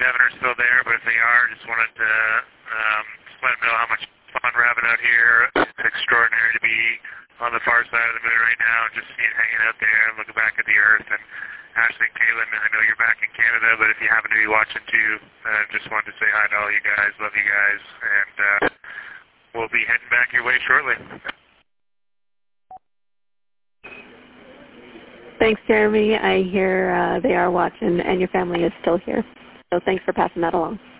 Devin are still there, but if they are, just wanted to just let them know how much fun we're having out here. It's extraordinary to be on the far side of the moon right now, just hanging out there and looking back at the Earth. And Ashley and Kaylin, I know you're back in Canada, but if you happen to be watching too, just wanted to say hi to all you guys. Love you guys, and we'll be heading back your way shortly. Thanks, Jeremy. I hear they are watching, and your family is still here. So thanks for passing that along.